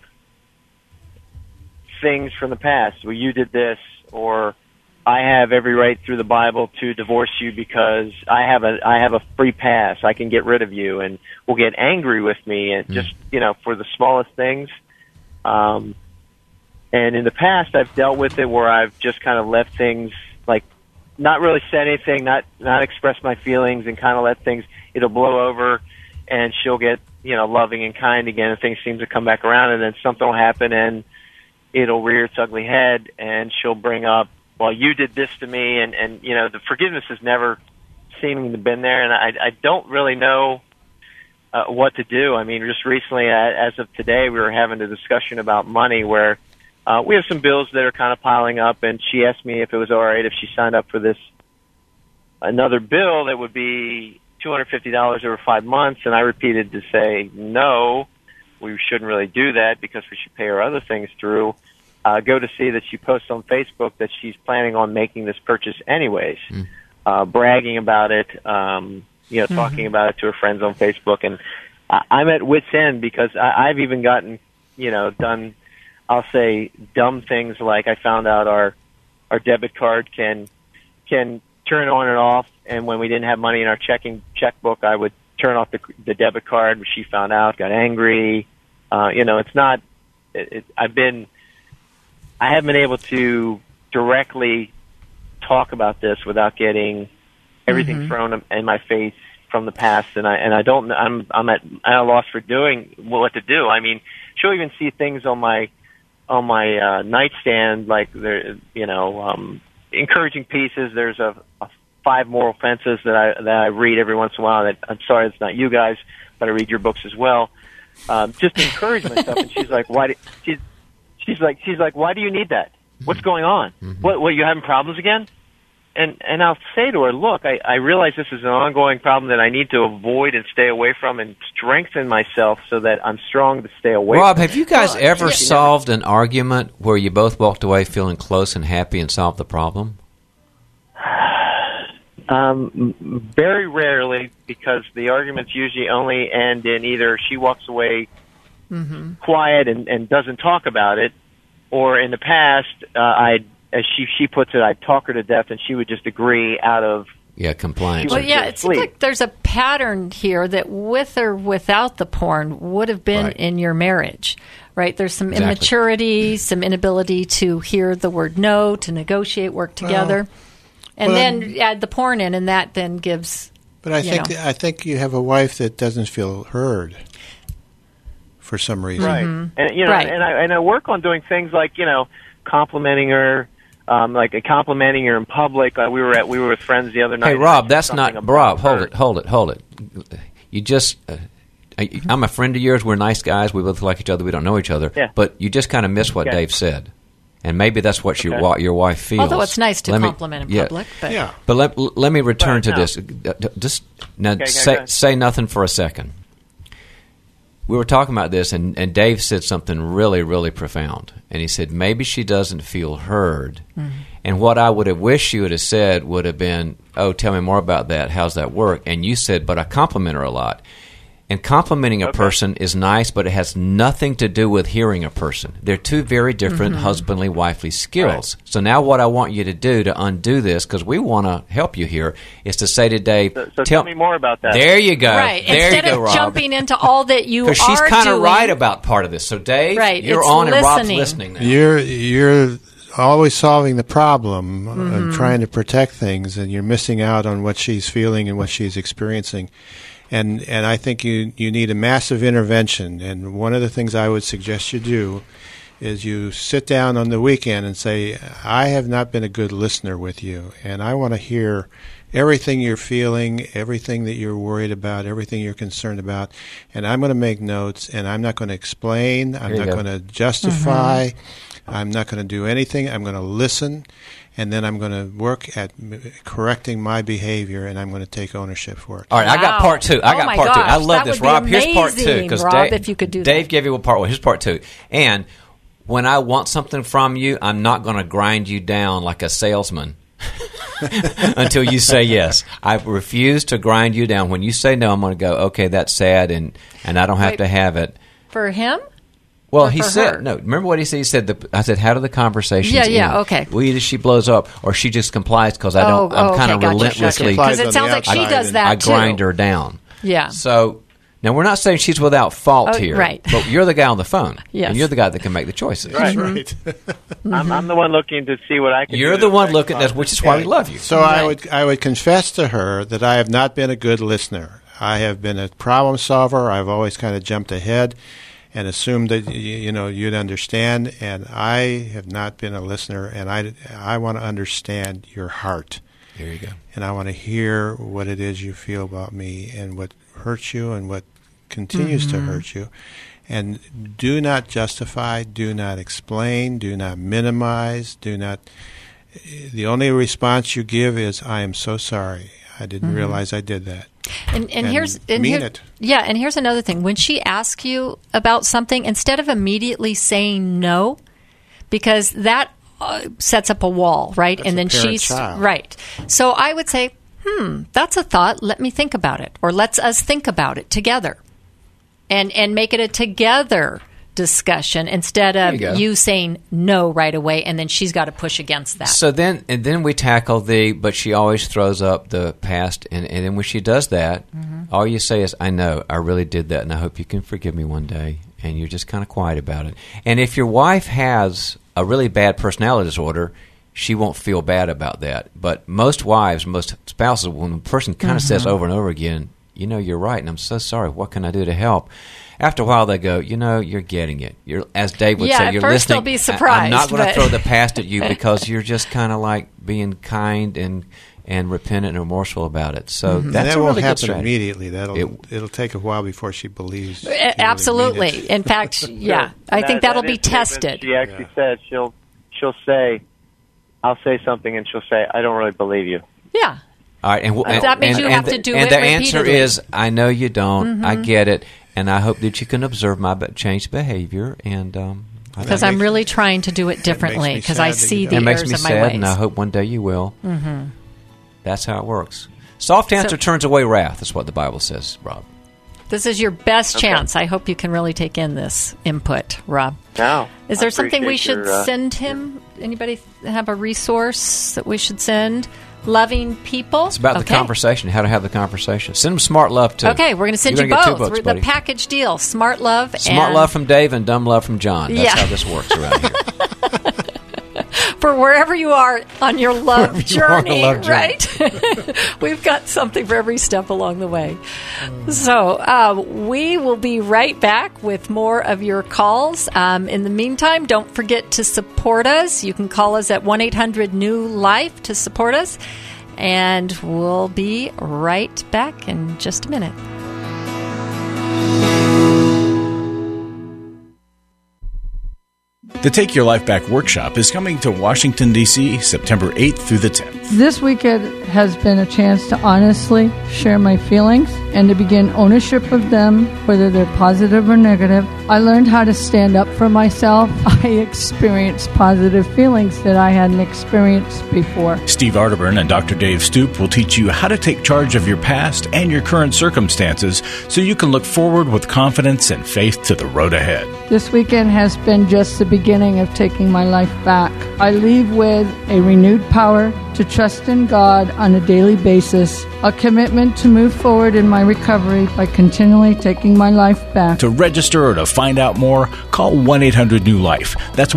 things from the past. Well, you did this, or I have every right through the Bible to divorce you because I have a free pass. I can get rid of you, and will get angry with me, and just for the smallest things. And in the past, I've dealt with it where I've just kind of left things, like not really said anything, not expressed my feelings, and kind of let things. It'll blow over, and she'll get loving and kind again, and things seem to come back around, and then something will happen, and it'll rear its ugly head, and she'll bring up, well, you did this to me, and the forgiveness has never seeming to been there, and I don't really know what to do. I mean, just recently, as of today, we were having a discussion about money where we have some bills that are kind of piling up, and she asked me if it was all right if she signed up for another bill that would be $250 over 5 months, and I repeated to say, no, we shouldn't really do that because we should pay our other things through. Go to see that she posts on Facebook that she's planning on making this purchase anyways, bragging about it, talking about it to her friends on Facebook. And I'm at wit's end because I've even gotten, done, I'll say, dumb things like I found out our debit card can turn on and off, and when we didn't have money in our checkbook, I would turn off the debit card. She found out, got angry. It's not. I haven't been able to directly talk about this without getting everything thrown in my face from the past, and I'm at a loss for doing what to do. I mean, she'll even see things on my nightstand, like there, encouraging pieces. There's a 5 moral fences that I read every once in a while. That I'm sorry, it's not you guys, but I read your books as well. Just to encourage myself. And she's like, why? She's like, why do you need that? What's going on? What you having problems again? And I'll say to her, look, I realize this is an ongoing problem that I need to avoid and stay away from, and strengthen myself so that I'm strong to stay away. Rob, have you guys ever solved an argument where you both walked away feeling close and happy and solved the problem? Very rarely, because the arguments usually only end in either she walks away quiet and doesn't talk about it, or in the past, as she puts it, I'd talk her to death and she would just agree out of compliance. Well, it seems like there's a pattern here that with or without the porn would have been in your marriage, right? There's some immaturity, some inability to hear the word no, to negotiate, work together. And then add the porn in, and that then gives. But I think you have a wife that doesn't feel heard for some reason, right? And I work on doing things like complimenting her, complimenting her in public. We were with friends the other night. Hey, Rob, that's not Rob. Hold it. You just. I'm a friend of yours. We're nice guys. We both like each other. We don't know each other. Yeah. But you just kind of missed what Dave said. And maybe that's what your wife feels. Although it's nice to compliment in public. But let me return to this. Just now, say nothing for a second. We were talking about this, and Dave said something really, really profound. And he said, maybe she doesn't feel heard. And what I would have wished you would have said would have been, oh, tell me more about that. How's that work? And you said, but I compliment her a lot. And complimenting a person is nice, but it has nothing to do with hearing a person. They're two very different husbandly, wifely skills. Right. So now what I want you to do to undo this, because we want to help you here, is to say to Dave, so tell me more about that. There you go. Right. There Instead you go, of Rob. jumping into all that you are doing. Because she's kind of right about part of this. So Dave, you're on and Rob's listening now. You're always solving the problem and trying to protect things, and you're missing out on what she's feeling and what she's experiencing. And I think you need a massive intervention. And one of the things I would suggest you do is you sit down on the weekend and say, I have not been a good listener with you, and I want to hear everything you're feeling, everything that you're worried about, everything you're concerned about, and I'm going to make notes, and I'm not going to explain, I'm not going to justify, I'm not going to do anything, I'm going to listen, and then I'm going to work at correcting my behavior, and I'm going to take ownership for it. All right, I got part two. I love this. Rob, here's part two. Because Rob, if you could do Dave gave you part one. Here's part two. And when I want something from you, I'm not going to grind you down like a salesman until you say yes. I refuse to grind you down. When you say no, I'm going to go, okay, that's sad, and I don't have to have it. For him? Well, he said, no, remember what he said? He said, I said, how do the conversations end? Okay. Well, either she blows up or she just complies because I'm kind of relentlessly. Because it sounds like she does that too. I grind her down. Yeah. So, now we're not saying she's without fault here. Right. But you're the guy on the phone. Yes. And you're the guy that can make the choices. Right. I'm the one looking to see what I can do. You're the one looking, which is why we love you. So I would confess to her that I have not been a good listener. I have been a problem solver. I've always kind of jumped ahead and assumed that you'd understand, and I have not been a listener, and I want to understand your heart. There you go. And I want to hear what it is you feel about me and what hurts you and what continues to hurt you. And do not justify, do not explain, do not minimize, the only response you give is, I am so sorry. I didn't realize I did that. And here's it. Yeah, and here's another thing. When she asks you about something, instead of immediately saying no, because that sets up a wall, right? That's and then she's child. Right. So I would say, that's a thought. Let me think about it, or let's us think about it together, and make it a together discussion instead of you saying no right away, and then she's got to push against that. So then we tackle but she always throws up the past, and then when she does that, all you say is, I know, I really did that, and I hope you can forgive me one day, and you're just kind of quiet about it. And if your wife has a really bad personality disorder, she won't feel bad about that. But most wives, most spouses, when the person kind of says over and over again, you're right, and I'm so sorry, what can I do to help? After a while, they go, you're getting it. As Dave would say, you're first listening. They'll be surprised. I'm not going to throw the past at you because you're just kind of like being kind and repentant and remorseful about it. So that's that won't really happen good immediately. It'll take a while before she believes. Absolutely. Really In fact, I think that'll be tested. She actually said she'll say, I'll say something, and she'll say, I don't really believe you. Yeah. All right, and that means you have to do it and the repeatedly. answer is, I know you don't. I get it. And I hope that you can observe my changed behavior, and because I'm really trying to do it differently, because I see the errors of my ways. It makes me sad, and I hope one day you will. That's how it works. Soft answer turns away wrath. That's what the Bible says, Rob. This is your best chance. I hope you can really take in this input, Rob. No. Is there something we should send him? Anybody have a resource that we should send? Loving people. It's about the conversation, how to have the conversation. Send them Smart Love, too. Okay, we're going to send you both. Books, the package deal, Smart Love. Smart Love from Dave and Dumb Love from John. That's how this works around here. For wherever you are on your love journey, right? We've got something for every step along the way. So we will be right back with more of your calls. In the meantime, don't forget to support us. You can call us at 1-800-NEW-LIFE to support us. And we'll be right back in just a minute. The Take Your Life Back workshop is coming to Washington, D.C., September 8th through the 10th. This weekend has been a chance to honestly share my feelings and to begin ownership of them, whether they're positive or negative. I learned how to stand up for myself. I experienced positive feelings that I hadn't experienced before. Steve Arterburn and Dr. Dave Stoop will teach you how to take charge of your past and your current circumstances so you can look forward with confidence and faith to the road ahead. This weekend has been just the beginning of taking my life back. I leave with a renewed power to trust in God on a daily basis, a commitment to move forward in my recovery by continually taking my life back. To register or to find out more, call 1-800-NEW-LIFE. That's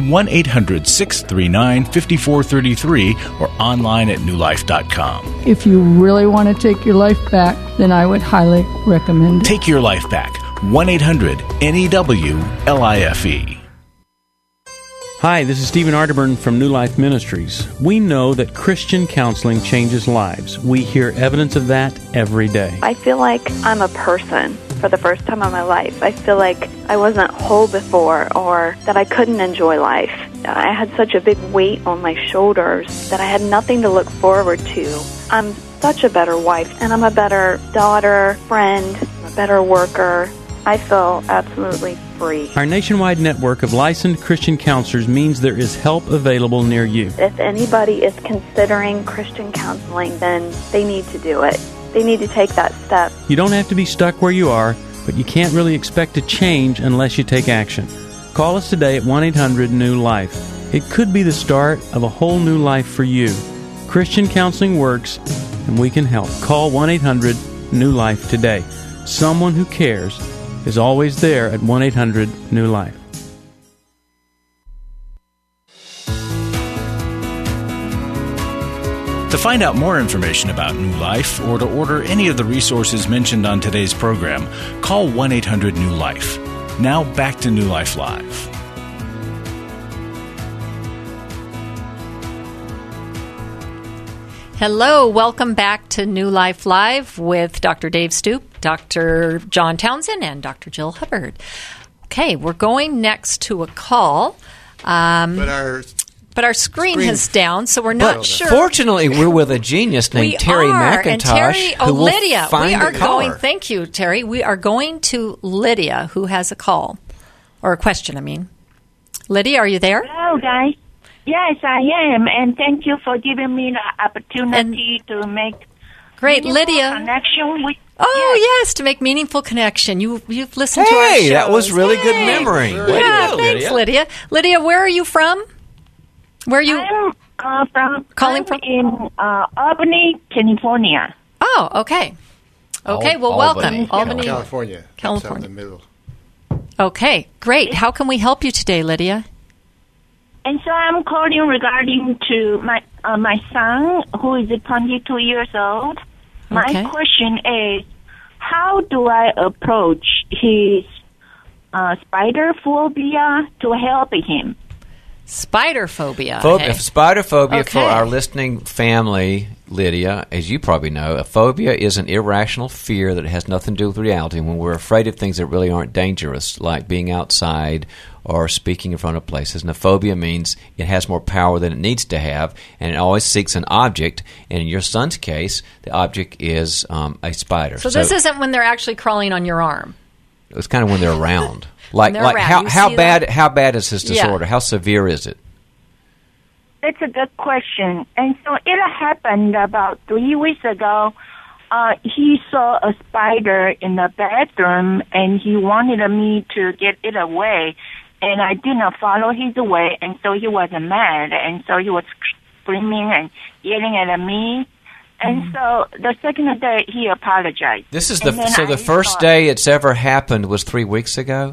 1-800-639-5433 or online at newlife.com. If you really want to take your life back, then I would highly recommend it. Take your life back. 1-800-NEW-LIFE. Hi, this is Stephen Arterburn from New Life Ministries. We know that Christian counseling changes lives. We hear evidence of that every day. I feel like I'm a person for the first time in my life. I feel like I wasn't whole before, or that I couldn't enjoy life. I had such a big weight on my shoulders that I had nothing to look forward to. I'm such a better wife, and I'm a better daughter, friend, a better worker. I feel absolutely free. Our nationwide network of licensed Christian counselors means there is help available near you. If anybody is considering Christian counseling, then they need to do it. They need to take that step. You don't have to be stuck where you are, but you can't really expect to change unless you take action. Call us today at 1-800-NEW-LIFE. It could be the start of a whole new life for you. Christian counseling works, and we can help. Call 1-800-NEW-LIFE today. Someone who cares is always there at 1-800-NEW-LIFE. To find out more information about New Life or to order any of the resources mentioned on today's program, call 1-800-NEW-LIFE. Now back to New Life Live. Hello, welcome back to New Life Live with Dr. Dave Stoop, Dr. John Townsend, and Dr. Jill Hubbard. Okay, we're going next to a call. But our screen is down, so we're not sure. Fortunately, we're with a genius named Terry McIntosh. And Terry, Lydia, we are going. Thank you, Terry. We are going to Lydia, who has a call or a question. I mean, Lydia, are you there? Hello, guys. Yes, I am, and thank you for giving me the opportunity to make Lydia connection with. Yes, to make meaningful connection. You've listened to our shows. Hey, that was really good memory. Thanks, Lydia. Lydia, where are you from? Where are you? I'm in Albany, California. Oh, okay. Okay, well, welcome. Albany, California. Out in the middle. Okay, great. How can we help you today, Lydia? And so I'm calling regarding to my son, who is 22 years old. My question is, how do I approach his spider phobia to help him? Spider phobia. Spider phobia for our listening family, Lydia, as you probably know, a phobia is an irrational fear that has nothing to do with reality. When we're afraid of things that really aren't dangerous, like being outside or speaking in front of places. And a phobia means it has more power than it needs to have, and it always seeks an object. And in your son's case, the object is a spider. So this isn't when they're actually crawling on your arm. It's kind of when they're around. How bad is his disorder? How severe is it? That's a good question. And so it happened about 3 weeks ago. He saw a spider in the bathroom, and he wanted me to get it away. And I didn't follow his way, and so he was mad. And so he was screaming and yelling at me. And so the second day, he apologized. This is the first day it's ever happened was 3 weeks ago?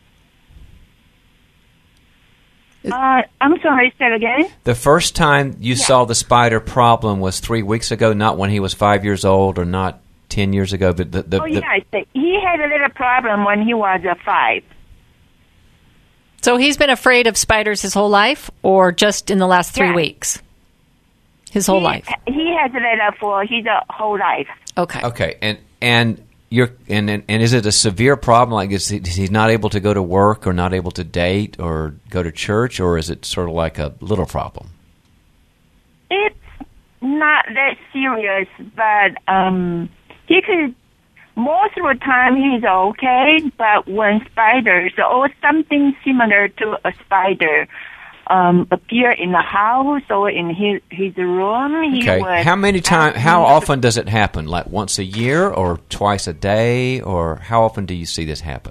I'm sorry, say it again? The first time you saw the spider problem was 3 weeks ago, not when he was 5 years old or not 10 years ago. But he had a little problem when he was 5. So he's been afraid of spiders his whole life, or just in the last 3 weeks? His whole life? He has a little for his whole life. Okay. Okay, and is it a severe problem? Like, is he not able to go to work or not able to date or go to church, or is it sort of like a little problem? It's not that serious, but he could. Most of the time he's okay, but when spiders or something similar to a spider appear in the house or in his room, he would. How often does it happen? Like once a year or twice a day, or how often do you see this happen?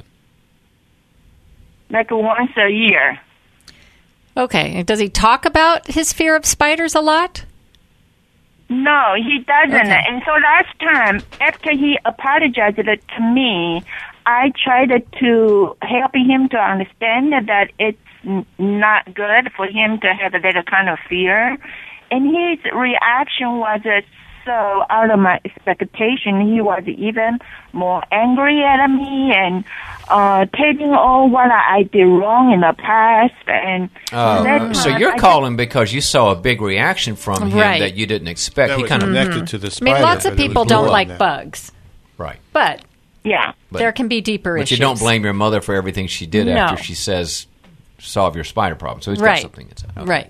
Like once a year. Okay. Does he talk about his fear of spiders a lot? No, he doesn't. Okay. And so last time, after he apologized to me, I tried to help him to understand that it's not good for him to have that kind of fear. And his reaction was so out of my expectation, he was even more angry at me and telling all what I did wrong in the past. And so you're calling because you saw a big reaction from him that you didn't expect. That he was kind of connected to the spider. I mean, lots of people don't like bugs. Right. But yeah, there can be deeper issues. But you don't blame your mother for everything she did after she says, solve your spider problem. So he's got something inside. Okay. Right.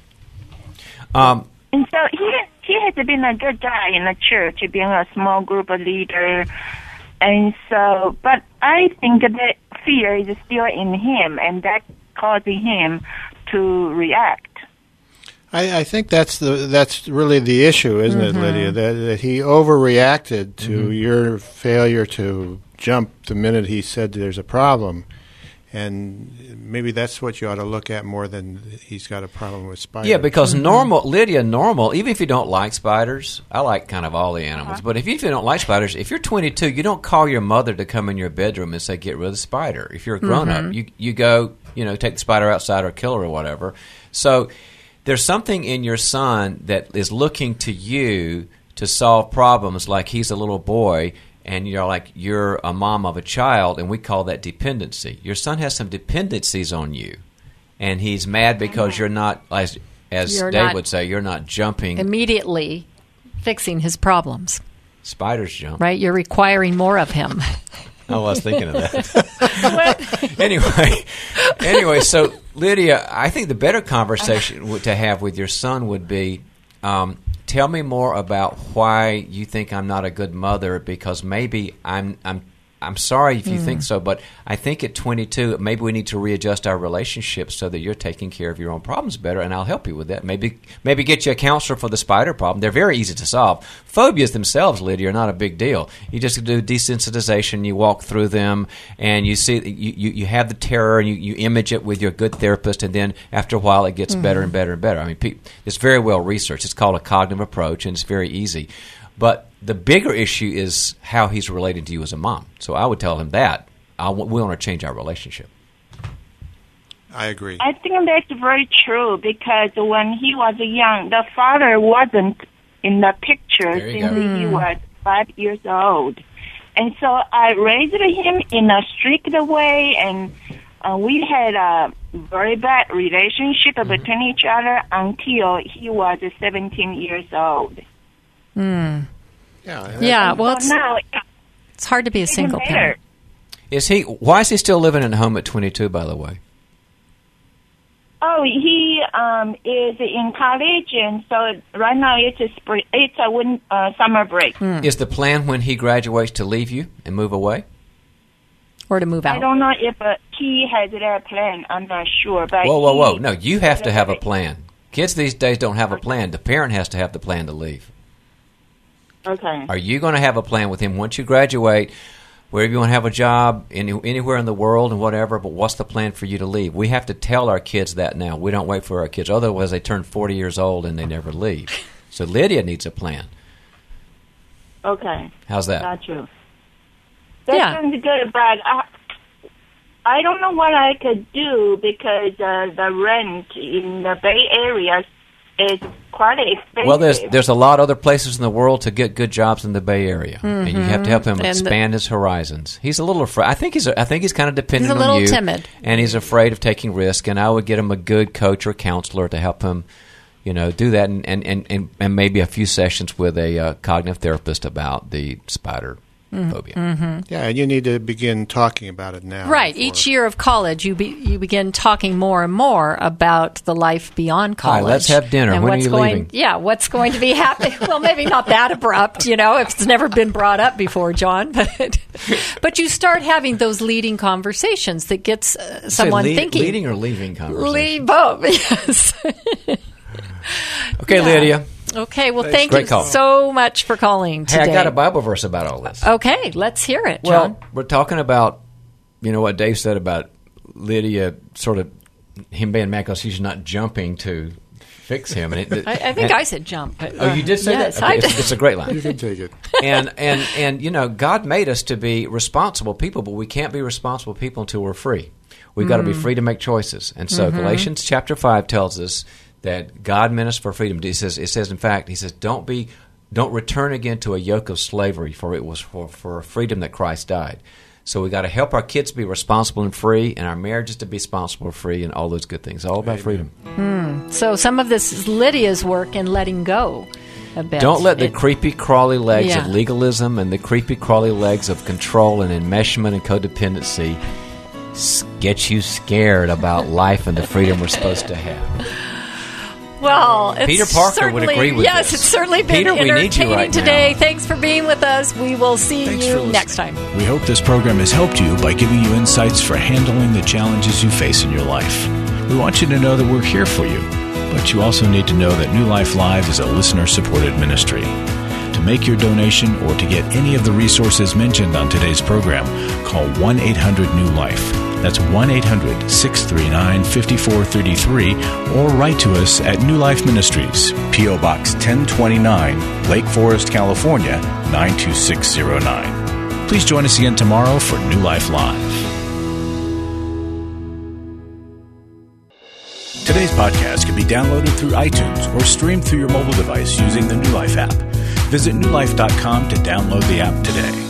And so he has been a good guy in the church, being a small group leader. And so, but I think that fear is still in him, and that causing him to react. I think that's really the issue, isn't it, Lydia? That he overreacted to your failure to jump the minute he said there's a problem. And maybe that's what you ought to look at more than he's got a problem with spiders. Yeah, because Lydia, even if you don't like spiders, I like kind of all the animals, but if you don't like spiders, if you're 22, you don't call your mother to come in your bedroom and say, get rid of the spider. If you're a grown-up, you go, take the spider outside or kill her or whatever. So there's something in your son that is looking to you to solve problems like he's a little boy, and you're a mom of a child, and we call that dependency. Your son has some dependencies on you, and he's mad because you're not, as Dave would say, you're not jumping. Immediately fixing his problems. Spiders jump. Right? You're requiring more of him. I was thinking of that. Anyway, so Lydia, I think the better conversation to have with your son would be, tell me more about why you think I'm not a good mother, because maybe I'm sorry if you think so, but I think at 22, maybe we need to readjust our relationship so that you're taking care of your own problems better, and I'll help you with that. Maybe get you a counselor for the spider problem. They're very easy to solve. Phobias themselves, Lydia, are not a big deal. You just do desensitization, you walk through them, and you see you have the terror, and you image it with your good therapist, and then after a while it gets better and better and better. I mean, it's very well researched. It's called a cognitive approach, and it's very easy. But the bigger issue is how he's related to you as a mom. So I would tell him that. We want to change our relationship. I agree. I think that's very true, because when he was young, the father wasn't in the picture since he was 5 years old. And so I raised him in a strict way, and we had a very bad relationship between each other until he was 17 years old. Yeah, well, it's hard to be a single parent. Why is he still living in a home at 22, by the way? Oh, he is in college, and so right now it's a summer break. Is the plan when he graduates to leave you and move away? Or to move out? I don't know if he has that plan. I'm not sure. But Whoa. No, you have to have a plan. Kids these days don't have a plan. The parent has to have the plan to leave. Okay. Are you going to have a plan with him once you graduate, wherever you want to have a job, anywhere in the world and whatever, but what's the plan for you to leave? We have to tell our kids that now. We don't wait for our kids. Otherwise, they turn 40 years old and they never leave. So Lydia needs a plan. Okay. How's that? Got you. That sounds good, but I don't know what I could do, because the rent in the Bay Area is quite expensive. Well, there's a lot of other places in the world to get good jobs in the Bay Area, and you have to help him expand his horizons. He's a little afraid. I think he's kind of dependent on you. He's a little timid, and he's afraid of taking risk. And I would get him a good coach or counselor to help him, do that, and maybe a few sessions with a cognitive therapist about the spider phobia. Yeah, and you need to begin talking about it now. Right. Each year of college, you begin talking more and more about the life beyond college. Hi, let's have dinner. And when are you leaving? Yeah, what's going to be happening? Well, maybe not that abrupt, if it's never been brought up before, John. But you start having those leading conversations that gets someone thinking. Leading or leaving conversations? Both, yes. Okay, Lydia. Okay, well, thank you so much for calling today. Hey, I got a Bible verse about all this. Okay, let's hear it, John. Well, we're talking about, what Dave said about Lydia, sort of him being mad because he's not jumping to fix him. And I think I said jump. But, you did say yes, that? Okay, it's a great line. You can take it. And God made us to be responsible people, but we can't be responsible people until we're free. We've got to be free to make choices. And so Galatians chapter 5 tells us that God meant us for freedom. It says, in fact, he says, don't be don't return again to a yoke of slavery, for it was for freedom that Christ died. So we got to help our kids be responsible and free, and our marriages to be responsible and free, and all those good things. All about freedom. So some of this is Lydia's work in letting go a bit. Don't let the creepy, crawly legs of legalism and the creepy, crawly legs of control and enmeshment and codependency get you scared about life and the freedom we're supposed to have. Well, Peter Parker would agree with yes, this. It's certainly been Peter, we need you entertaining right today. now. Thanks for being with us. We will see you next time. We hope this program has helped you by giving you insights for handling the challenges you face in your life. We want you to know that we're here for you, but you also need to know that New Life Live is a listener-supported ministry. To make your donation or to get any of the resources mentioned on today's program, call 1-800-NEW-LIFE. That's 1-800-639-5433, or write to us at New Life Ministries, P.O. Box 1029, Lake Forest, California, 92609. Please join us again tomorrow for New Life Live. Today's podcast can be downloaded through iTunes or streamed through your mobile device using the New Life app. Visit newlife.com to download the app today.